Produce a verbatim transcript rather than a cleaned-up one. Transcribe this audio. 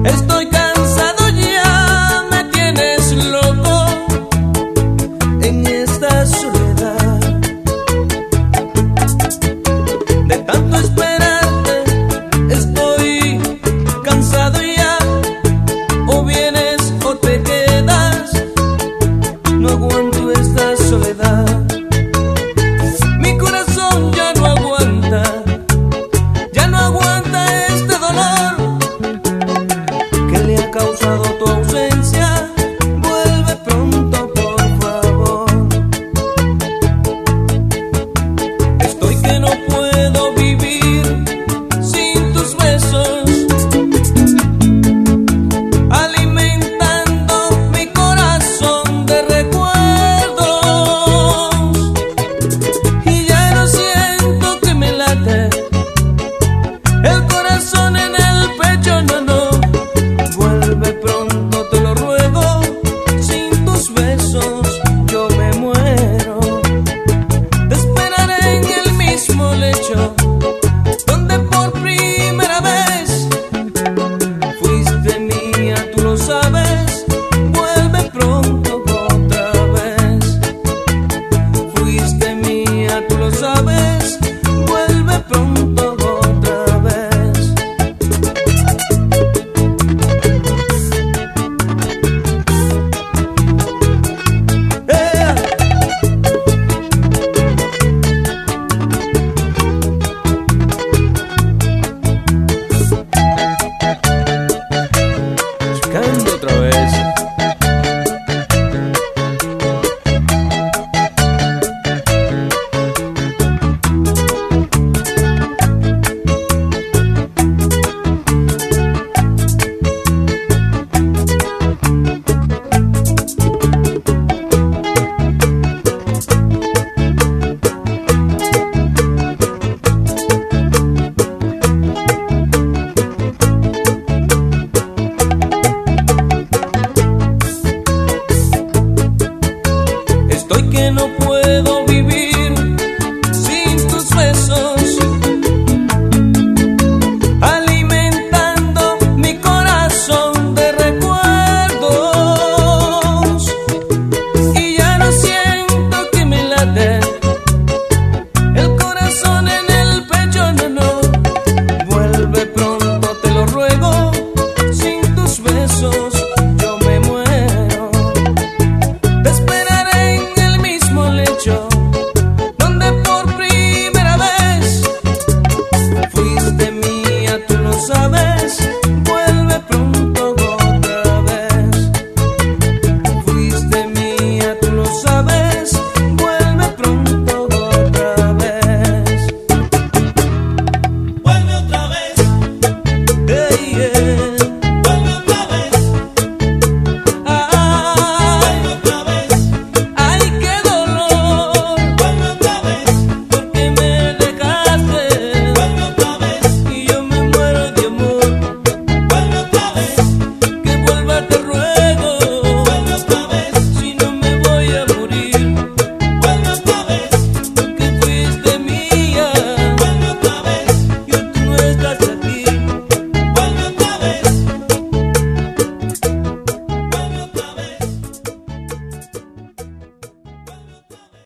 Estoy cansado ya, me tienes loco en esta soledad. De tanto esperarte, estoy cansado ya. O vienes o te quedas, no aguanto esta soledad. Mi corazón ya no aguanta, ya no aguanta este dolor que le ha causado tu ausencia. Vuelve pronto, por favor. Estoy que no puedo vivir sin tus besos, alimentando mi corazón de recuerdos. Y ya no siento que me late el corazón en el pecho, no, no. Vuelve pronto, te lo ruego. Sin tus besos yo me muero. Te esperaré en el mismo lecho donde por primera vez fuiste mía, tú lo sabes. Vuelve pronto otra vez. Fuiste mía, tú lo sabes. Vuelve pronto otra vez. ¡Ea! Buscando otra vez. Estoy que no puedo